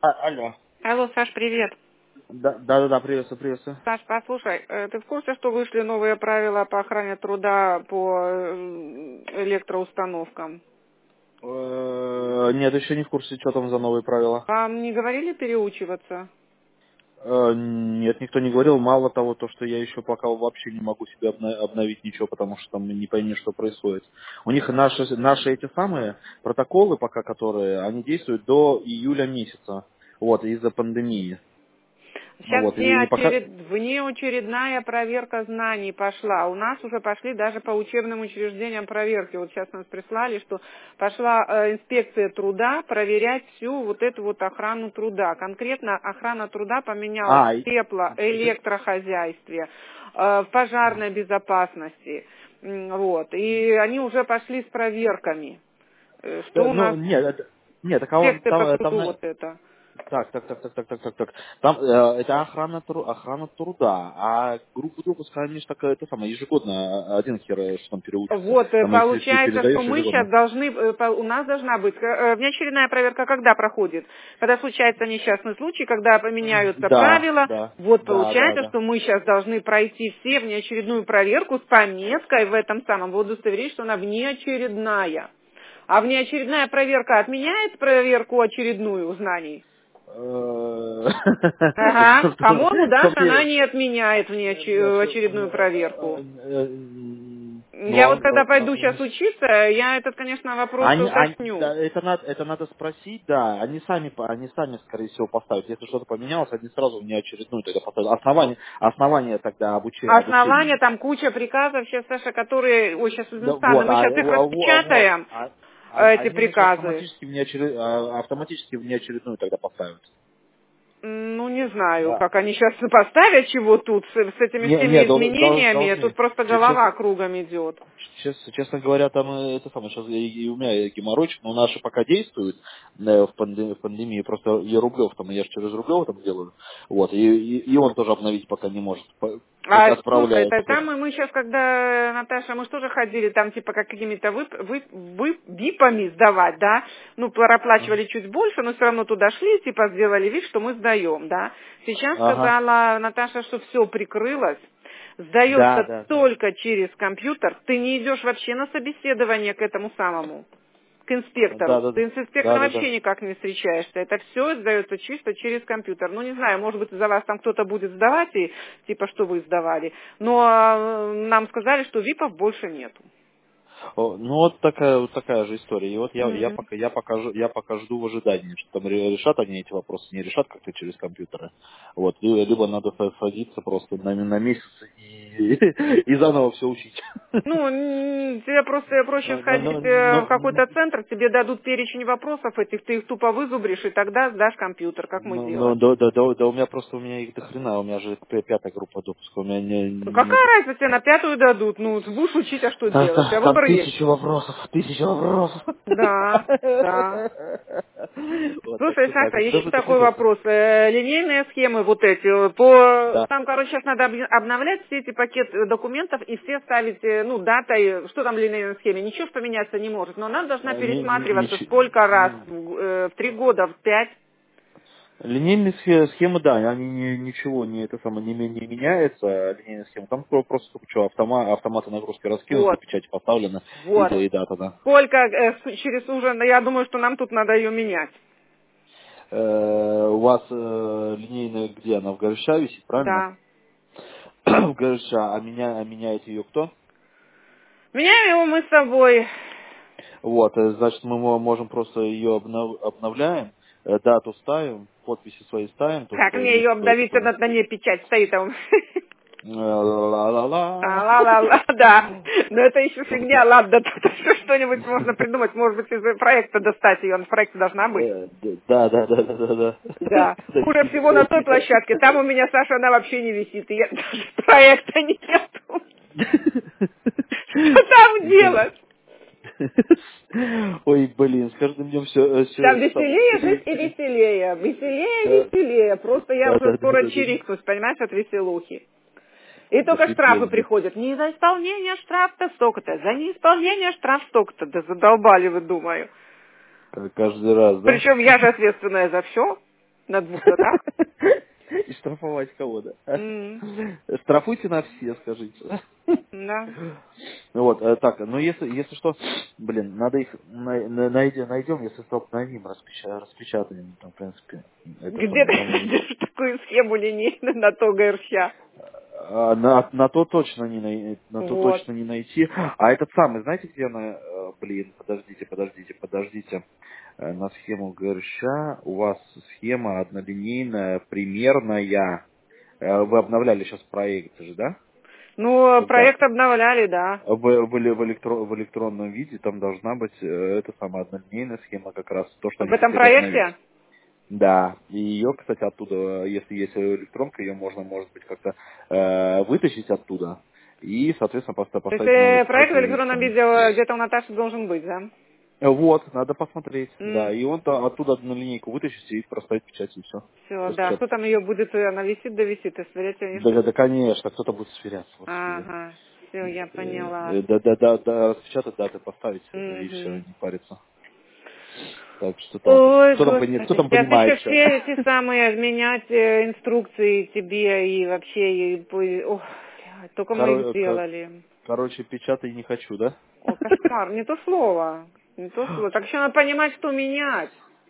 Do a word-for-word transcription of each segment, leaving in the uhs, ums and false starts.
А, алло. Алло, Саш, привет. Да, да, да, да, приветствую, приветствую. Саш, послушай, э, ты в курсе, что вышли новые правила по охране труда по э, электроустановкам? Э, Нет, еще не в курсе, что там за новые правила. Вам не говорили переучиваться? Э, Нет, никто не говорил. Мало того, то, что я еще пока вообще не могу себе обна- обновить ничего, потому что там не пойми, что происходит. У них наши, наши эти самые протоколы пока, которые, они действуют до июля месяца. Вот, из-за пандемии. Сейчас Вот, и, и пока... внеочеред... внеочередная проверка знаний пошла. У нас уже пошли даже по учебным учреждениям проверки. Вот сейчас нас прислали, что пошла э, инспекция труда проверять всю вот эту вот охрану труда. Конкретно охрана труда поменялась А, в и- тепло, электрохозяйстве, э, в пожарной безопасности. М, Вот. И они уже пошли с проверками. Э, Что э, у ну, нас нет, это, нет, так а он, инспекция по там, труду там, вот это? Так, так, так, так, так, так, так, так. Там э, это охрана, тру- охрана труда, а группу допуска, они же так, это самое, ежегодно один хер, э, что там переучится. Вот, э, Там если ты получается, что передаешь мы сейчас ежегодно. должны, э, по- у нас должна быть, э, э, внеочередная проверка когда проходит? Когда случается несчастный случай, когда поменяются Да, правила, да, вот да, да, получается, да. что мы сейчас должны пройти все внеочередную проверку с пометкой в этом самом, в удостоверении, что она внеочередная. А внеочередная проверка отменяет проверку очередную знаний? Э, Ага, чтоб ты- по-моему, чтоб даже она ты- не отменяет э, чтоб, внеочередную э, проверку. э, Ну, Я а вот он, когда э, пойду сейчас учиться, я этот, конечно, вопрос Они, они- уточню. да, это надо, это надо спросить, да. Они сами, по- они сами, скорее всего, поставят. Если что-то поменялось, они сразу мне очередную тогда поставят. Основание, основание тогда обучения, Основания, обучения. там куча приказов сейчас, Саша, которые, ой, сейчас Да, Узбекистан, вот, мы а, сейчас их а, во- а вот, распечатаем, а- а- э, эти они значит приказы. автоматически мне очеред- а, автоматически мне очередную тогда поставят. М, Ну, не знаю, Да. как они сейчас поставят чего тут с, с этими Не, не, всеми дол- дол- изменениями, тут должны. просто Че- Честно, голова кругом идет. честно, честно говоря, там э, это самое, сейчас и, и у меня геморройчик, но наши пока действуют э, в, панде- в пандемии, просто я Рублев там, я же через Рублев там делаю, вот, и, и, и он тоже обновить пока не может, по- как А слушай, отправляют. это там и мы сейчас, когда, Наташа, мы же тоже ходили там типа как какими-то вып, вып, вып- випами сдавать, да, ну, проплачивали чуть больше, но все равно туда шли, типа сделали вид, что мы сдаем, да. Сейчас Ага, сказала Наташа, что все прикрылось, да, сдается да, да. только через компьютер, ты не идешь вообще на собеседование к этому самому, к Да, инспектору. да, Ты да, с инспектором да, да, да. вообще никак не встречаешься. Это все сдается чисто через компьютер. Ну, не знаю, может быть, за вас там кто-то будет сдавать, и типа, что вы сдавали. Но э, нам сказали, что випов больше нету. О, ну вот такая вот такая же история. И вот я, я Мгм. пока я пока ж- я пока жду в ожидании, что там ре- решат они эти вопросы, не решат как-то через компьютеры. Вот, ли- либо надо са- садиться просто на, на месяц и, и заново все учить. Ну, м, тебе просто проще Но, но, сходить но, э, в но, какой-то центр, тебе дадут перечень вопросов этих, ты их тупо вызубришь, и тогда сдашь компьютер, как мы но, но делали. да, да, да, да, у меня просто у меня их до хрена, у меня же п- пятая группа допуска, у меня не, Ну, не какая это. разница, тебе на пятую дадут? Ну, будешь учить, а что Там, делать? У тебя там выбор есть. тысячи вопросов, тысячи вопросов. Да, да. Вот так Слушай, что так. Саша, А куда еще же ты такой хотел? вопрос. Э, линейные схемы вот эти, э, по... Да. там, короче, сейчас надо объ- обновлять все эти пакеты документов и все ставить, э, ну, датой, что там в линейной схеме, ничего ж поменяться не может, но она должна А, не- не- пересматриваться ничего. сколько раз, в, э, в три года, в пять. Линейные схе- схемы, да, они не- ничего не это самое не, ме- не меняется, а линейная схема. Там про- просто только что автома, автоматы нагрузки раскинуты, Вот, печать поставлена и, да- вот. и дата, да. Сколько э, с- через уже, я думаю, что нам тут надо ее менять. Э, у вас э, линейная где она в Горща висит, правильно? Да. В Горща, а меня, а меняете ее кто? Меняем его мы с собой. Вот, э, значит, мы мо- можем просто ее обнов- обновляем, э, дату ставим, подписи свои ставим, то, Как что мне ее есть это обновить, самое. на ней печать стоит там. Э, Ла-ла-ла. А, ла-ла-ла, да. Но это еще Чтобы фигня, ладно, тут еще что-нибудь можно придумать, может быть, из проекта достать ее, она в проекте должна быть. Э, Да, да, да, да, да, да. Да. Хуже Довести всего на той до площадке, там у меня, Саша, она вообще не висит, и я, даже проекта нету. Что там Блин. делать? Ой, блин, с каждым днем все, все Там это самое, веселее жить веселее, и веселее. веселее, веселее, Да, веселее, просто я да, уже да, да, скоро да, да. чирикнусь, понимаешь, от веселухи. И Да только штрафы пипец, да. приходят. Не за исполнение штраф-то столько-то, за неисполнение штраф столько-то. Да задолбали вы, думаю. К- Каждый раз, да? Причем я же ответственная за все. На двух лотах? И штрафовать кого-то. Mm. Штрафуйте на все, скажите. Да. Вот, э, так, ну если, если что, блин, надо их на- на- найдем, найдем, если что, на ним распеча- распечатаем, там, в принципе, это Где самое, там, ты такую схему линейную на то ГРЩа? а, на, на то точно не най- на то Вот. точно не найти. А этот самый, знаете, где она, э, блин, подождите, подождите, подождите. Э, На схему ГРЩ у вас схема однолинейная, примерная. Э, Вы обновляли сейчас проект же, да? Ну, Когда? проект обновляли, да. В, в, эле- в, электро- в электронном виде там должна быть э, эта самая однолинейная схема, как раз то, что В они этом хотели обновить. проекте? Да, и ее, кстати, оттуда, если есть электронка, ее можно, может быть, как-то э, вытащить оттуда и, соответственно, просто То есть поставить новый э, проект строк в и электронном все. видео где-то у Наташи должен быть, да? Вот, надо посмотреть, да, Mm. и он то оттуда одну линейку вытащить и проставить печать, и все. Все, да. Кто там ее будет, э, она висит, да висит, и сверять ее не... Да, да, конечно, кто-то будет сверяться, господи. Ага, все, я поняла. Э, Да, да, да, да, распечатать даты, поставить, да, и все, Угу. не париться. Так что так вот. Ой, Кто там, пони- кто господи, там сейчас понимает еще что? все эти самые изменять э, инструкции тебе и вообще, и, по- ох, блядь, только мы их Коро- ко- сделали. Короче, печатай не хочу, да? О, кошмар, не то слово, не то слово. Так еще надо понимать, что менять.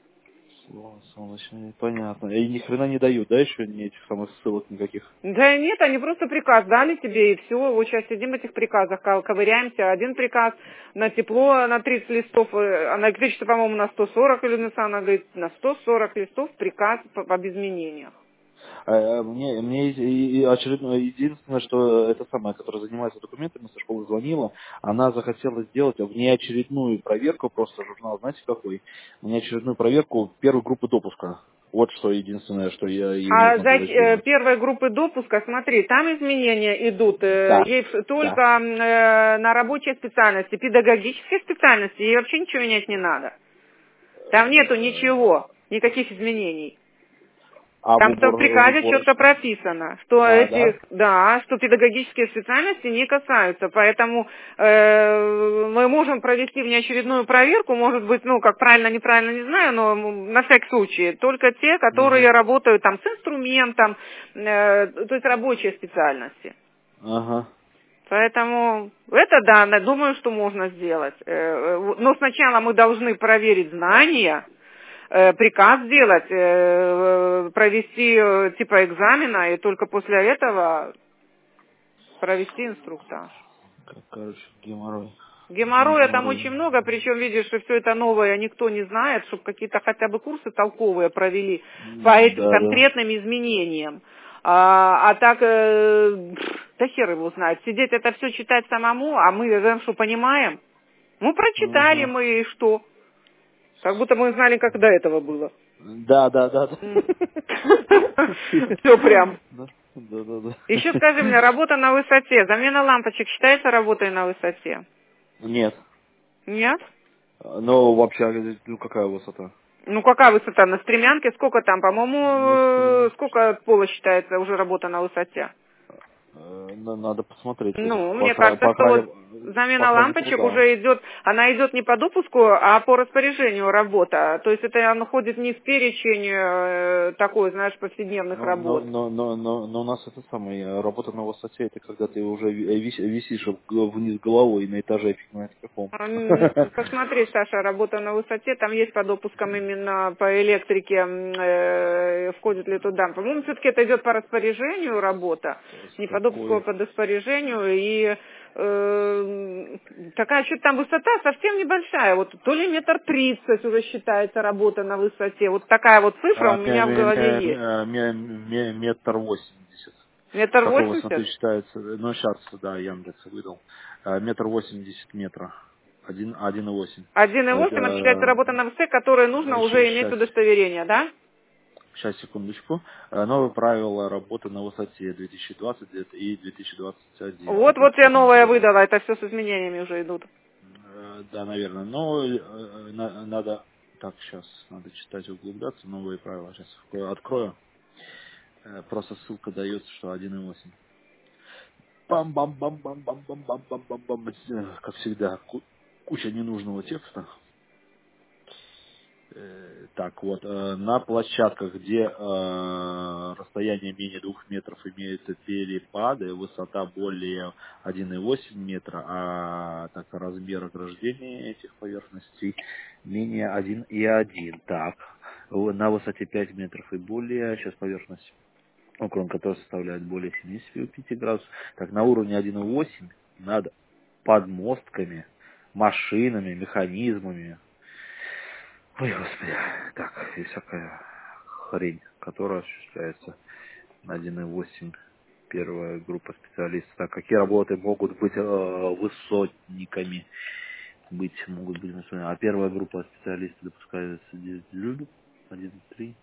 Слово солнечное, понятно. И ни хрена не дают, да, еще ни этих самых ссылок никаких? Да нет, они просто приказ дали тебе, и все. Вот сейчас сидим в этих приказах, ко- ковыряемся. Один приказ на тепло на тридцать листов, э, а на электричество, по-моему, на сто сорок, или она говорит, на сто сорок листов приказ по- об изменениях. А, а, Мне, мне и- и- и очередное, единственное, что эта самая, которая занимается документами, со школы звонила, она захотела сделать внеочередную проверку, просто журнал, знаете какой? Внеочередную проверку первой группы допуска. Вот что единственное, что я, ей А нужно за было э, сделать. первой группы допуска, смотри, там изменения идут э, Да, ей в- только да. э, на рабочие специальности, педагогические специальности, ей вообще ничего менять не надо. Там нету ничего, никаких изменений. А в Там в убор, в приказе четко уборочной? прописано, что А, эти, да? да, что педагогические специальности не касаются, поэтому э, мы можем провести внеочередную проверку, может быть, ну, как правильно, неправильно, не знаю, но на всякий случай, только те, Угу. которые работают там с инструментом, э, то есть рабочие специальности. Ага. Поэтому это да, я думаю, что можно сделать. Э, э, Но сначала мы должны проверить знания, э, приказ сделать, э, провести э, типа экзамена, и только после этого провести инструктаж. Как, короче, геморрой. Ге- Геморроя там Геморрой. очень много, причем видишь, что все это новое никто не знает, чтобы какие-то хотя бы курсы толковые провели по М, этим Да, да. конкретным изменениям. А, а так, э, да хер его знает, сидеть это все читать самому, а мы э, что, понимаем? Ну, прочитали Ага. мы и что? Как будто мы знали, как до этого было. Да, да, да, да. Все прям. Да, да, да, да. Еще скажи мне, работа на высоте, замена лампочек считается работой на высоте? Нет. Нет? Ну, вообще, ну какая высота? Ну, какая высота? На стремянке сколько там? На По-моему, э, стреме. сколько от пола считается уже работа на высоте? Э, на- Надо посмотреть. Ну, По, мне кра- кажется, по, что вот крайнему, по замена крайнему, лампочек да. уже идет, она идет не по допуску, а по распоряжению работа. То есть это она ходит не в перечень э, такой, знаешь, повседневных Но, но, работ. но, но, но, но у нас это самое, работа на высоте, это когда ты уже ви- вис- висишь в- вниз головой на этаже фиг знает каком. М, Посмотри, Саша, работа на высоте, там есть по допускам именно по электрике, м, э, входит ли туда. По-моему, все-таки это идет по распоряжению работа, С не по допуску, а какой? по распоряжению. И э, такая что-то там высота совсем небольшая. Вот то ли метр тридцать уже считается работа на высоте. Вот такая вот цифра А, у ме- меня в ме- голове ме- есть. ме- ме- ме- метр восемьдесят. С Метр какой высоты восемьдесят? считается? Ну, сейчас, да, Яндекс выдал. А, Метр восемьдесят метра. Один, один и восемь. Один и восемь, это считается Это, работа на высоте, которой нужно уже иметь сейчас, удостоверение, да? сейчас, секундочку. А, Новые правила работы на высоте две тысячи двадцать и две тысячи двадцать один. Вот, Так, вот я что там новое было? выдала, это все с изменениями уже идут. Э, Да, наверное. Но э, на- надо... Так, сейчас надо читать, углубляться. Новые правила. Сейчас открою. Э, Просто ссылка дается, что один и восемь. Бам-бам-бам-бам-бам-бам-бам-бам-бам. Э, Как всегда, ку- куча ненужного текста. Э, Так вот, э, на площадках, где э, расстояние менее двух метров имеются перепады, высота более один и восемь метра, а так размер ограждения этих поверхностей менее один и один. Так, в- на высоте пять метров и более, сейчас поверхность, уклон которой составляет более семидесяти пяти градусов, так, на уровне один и восемь над подмостками, машинами, механизмами. Ой, господи, так, и всякая хрень, которая осуществляется на один и восемь. Первая группа специалистов. Так, какие работы могут быть э, высотниками? Быть, могут быть высотниками. А первая группа специалистов допускается любит. один и три.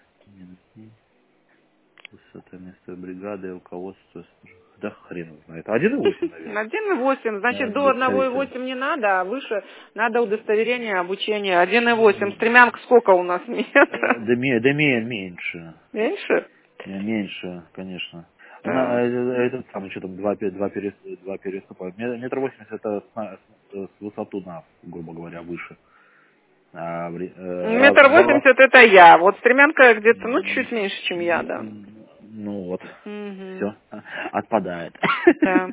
Высота места бригады, руководство. Да хрен его знает. один и восемь, наверное. один и восемь, значит, до Для одного и специалиста. восемь не надо, а выше надо удостоверение обучения. один и восемь. Стремянка сколько у нас Э, метров? Да, ме- да ме- меньше. Меньше? Э, Меньше, конечно. На, Так. э, этот самый, что там, два, пе- два, перес, два переступа. Ме- Метр восемьдесят это с, на- с- с высоту на, грубо говоря, выше. А, в ре- э, раз, Метр во- восемьдесят это я. Вот стремянка где-то, ну, м, чуть меньше, чем я, да. м, ну вот, Угу. все, отпадает. Да.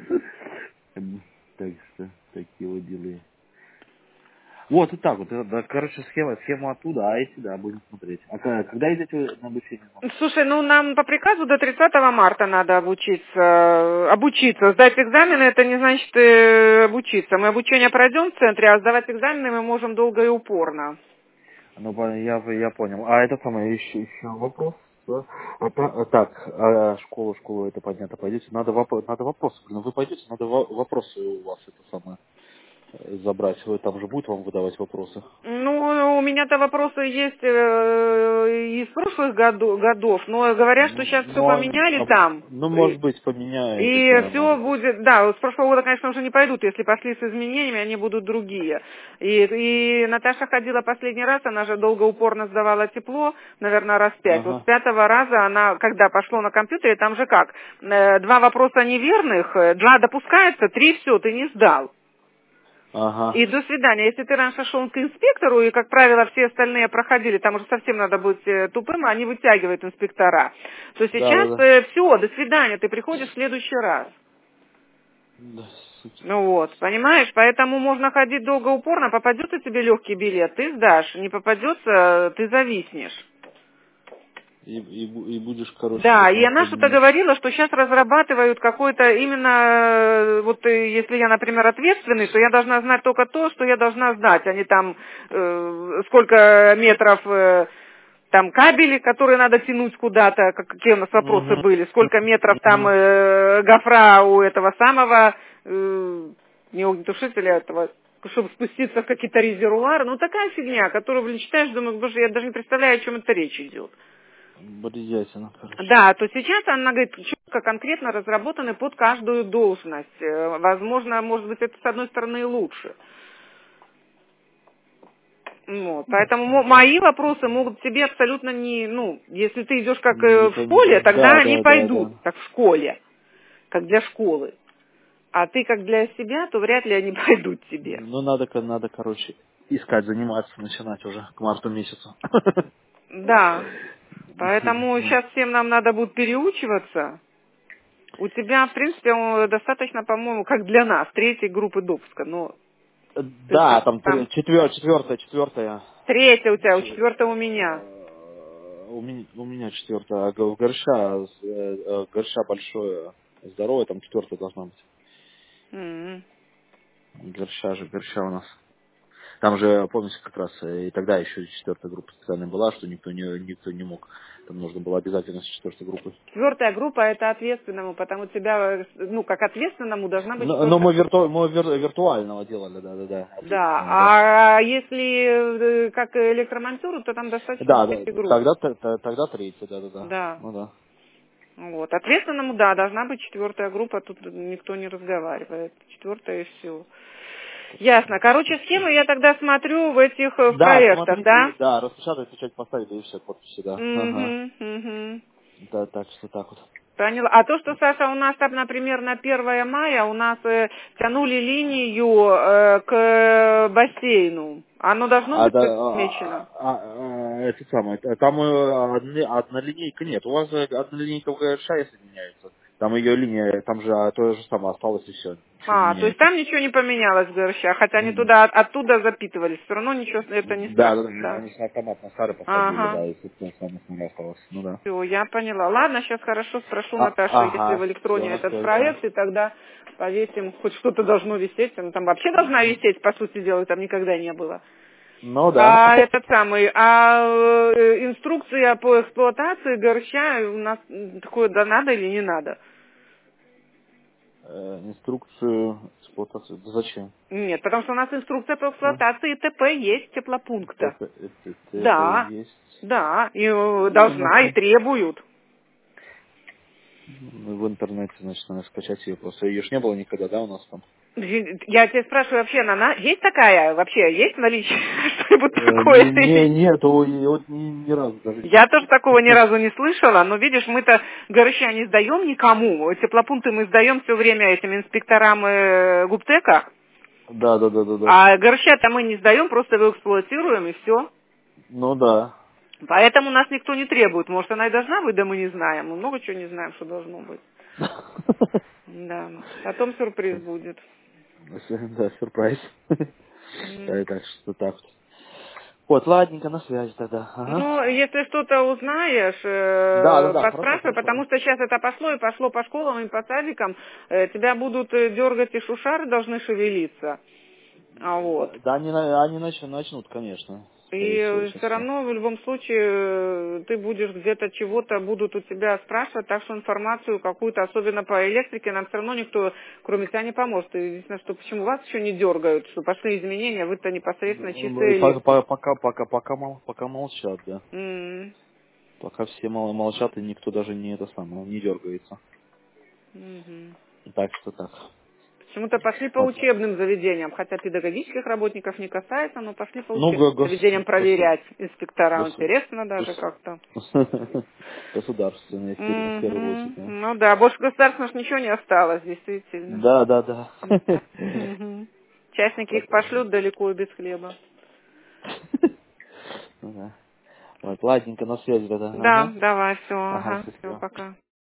Так что, такие вот дела. Вот, и так вот. э, Да, короче, схема, схема оттуда, а эти, да, будем смотреть. А к- когда идете на обучение? Слушай, ну нам по приказу до тридцатого марта надо обучиться. Обучиться. Сдать экзамены, это не значит э, обучиться. Мы обучение пройдем в центре, а сдавать экзамены мы можем долго и упорно. Ну, по- я, я понял. А это самое, еще, еще вопрос. Да? А та- а так, а школу, школу это понятно, пойдете. Надо, воп- надо вопросы. Блин, вы пойдете, надо во- вопросы у вас это самое э, забрать. Вы там же будет вам выдавать вопросы. Ну, у меня-то вопросы есть э, из прошлых году- годов, но говорят, что Ну, сейчас все ну, поменяли а- там. ну, И, может быть, поменяетесь, и да, все может быть. будет, да, вот с прошлого года, конечно, уже не пойдут, если пошли с изменениями, они будут другие. И, и Наташа ходила последний раз, она же долго упорно сдавала тепло, наверное, раз пять. Вот с Ага, пятого раза она, когда пошло на компьютере, там же как, э, два вопроса неверных, э, два допускается, три все, ты не сдал. ага. И до свидания. Если ты раньше шел к инспектору, и, как правило, все остальные проходили, там уже совсем надо быть э, тупым, они вытягивают инспектора, то Да, да, сейчас да. все, до свидания, ты приходишь в следующий раз. Да, суть. Ну вот, понимаешь, поэтому можно ходить долго упорно, попадется тебе легкий билет, ты сдашь, не попадется, ты зависнешь. И, и, бу- и будешь, короче, Да, и потом она что-то ходить. говорила, что сейчас разрабатывают какой-то именно, э, вот э, если я, например, ответственный, то я должна знать только то, что я должна знать, а не там э, сколько метров э, там кабели, которые надо тянуть куда-то, как- какие у нас вопросы Угу. были, сколько метров там Угу. э, гофра у этого самого, э, не огнетушителя этого, чтобы спуститься в какие-то резервуары. Ну такая фигня, которую, блин, читаешь, думаешь, боже, я даже не представляю, о чем это речь идет. Бредятина, короче. Да, то сейчас она говорит, четко, конкретно разработаны под каждую должность. Э, Возможно, может быть, это с одной стороны и лучше. Вот. Поэтому мо- мои вопросы могут тебе абсолютно не, ну, если ты идешь как Не, э, не, в по- не школе, по- тогда да, они да, да, пойдут, да. как в школе, как для школы. А ты как для себя, то вряд ли они пойдут тебе. Ну, надо, ко- надо, короче, искать, заниматься, начинать уже к марту месяцу. Да. Поэтому сейчас всем нам надо будет переучиваться. У тебя, в принципе, он достаточно, по-моему, как для нас, третьей группы допуска. Но ты Да, там, там там четвертая, четвертая, четвертая. третья у тебя, у четвертого у меня. У меня, у меня четвертая, а г- горша, э, э, горша большое, здоровая, там четвертая должна быть. М. Горша же, горша у нас. Там же, помните, как раз э, и тогда еще четвертая группа специальная была, что никто не, никто не мог. Там нужно было обязательно с четвертой группы. Четвертая группа это ответственному, потому тебя, э, ну, как ответственному должна быть Но, но четвертая. мы, вирту, мы вир- виртуального делали, да, да, да, Да, ответственного, да. а если э, как электромонтеру, то там достаточно Да, да, третьей группы. тогда, т- т- тогда третья, да, да, да. Да. Ну да. Вот. Ответственному, да, должна быть четвертая группа, тут никто не разговаривает. Четвертая и все. Ясно. Короче, схему я тогда смотрю в этих э, в Да, проектах, смотрите, да? да, распечатать, печать поставить и все, подписи, да. Ага. Угу, угу. Да, так что так вот. Поняла. А то, что, Саша, у нас там, например, на первое мая у нас э, тянули линию э, к бассейну, оно должно А, быть да, отмечено? а, а, а, это самое, э, там э, одни- одна линейка нет. У вас э, одна линейка в ГРШ соединяется. Там ее линия, там же а, то же самое осталось и все. Ничего не А, то есть меняется. там ничего не поменялось в ГРЩ, хотя они Мгм. туда, оттуда запитывались, все равно ничего это не Да, да, страшно, да, да. они с автомат на старый посадили, Ага. да, и собственно самое самое осталось. Ну да. Все, я поняла. Ладно, сейчас хорошо спрошу А, Наташу, если в ага, все электроне на этот связи. проект, и тогда повесим, хоть что-то должно висеть, ну там вообще должна висеть, по сути дела, там никогда не было. Ну да. А этот самый, а э, инструкция по эксплуатации горща у нас м, такое да надо или не надо? Э, инструкцию эксплуатации. Да зачем? Нет, потому что у нас инструкция по А? эксплуатации ТП есть теплопункта. ТП, это, ТП Да, есть. да, и э, Ну, должна, и на- требуют. ну, в интернете, значит, надо скачать ее просто. Ее ж не было никогда, да, у нас там? Я тебя спрашиваю, вообще, она есть такая, вообще, есть в наличии что-нибудь Э, такое? не, не, нету, и вот ни, ни разу даже Я нету. тоже такого ни разу не слышала, но видишь, мы-то горща не сдаем никому, теплопункты мы сдаем все время этим инспекторам э, Губтека, Да, да, да, да, да. а горща-то мы не сдаем, просто его эксплуатируем и все. Ну да. Поэтому нас никто не требует. Может, она и должна быть, да мы не знаем. Мы много чего не знаем, что должно быть. Да. Потом сюрприз будет. Да, сюрприз. М. Да, так что так. Вот, ладненько, на связи тогда. Ага. Ну, если что-то узнаешь, Да, да, э, да, хорошо, поспрашивай, хорошо. потому что сейчас это пошло и пошло по школам и по садикам. Э, тебя будут э, дергать и шушары должны шевелиться. А вот. Да, да, они, на- они нач- начнут, конечно, скорее всего, И сейчас все все. равно в любом случае э, ты будешь где-то чего-то будут у тебя спрашивать, так что информацию какую-то, особенно по электрике, нам все равно никто, кроме тебя, не поможет. И единственное, что почему вас еще не дергают, что пошли изменения, вы-то непосредственно чистый Пока, электрик. пока, пока, пока, мол- пока молчат, да. М, Пока все мол- молчат, и никто даже не это самое, не дергается. мгм. Так что так. Почему-то пошли по Вот. учебным заведениям, хотя педагогических работников не касается, но пошли по Ну, учебным го- гос, заведениям гос, проверять инспекторам. гос, Интересно даже гос- как-то. государственные в пер- в первую очередь. Мгм. Да, Ну да, больше государственных ничего не осталось, действительно. да, да. Да. Да. Мгм. Частники их Вот. пошлют далеко и без хлеба. Ну да. Вот, ладненько, на связи тогда. Да, Ага. давай, все, Ага, ага, все, спасибо. пока.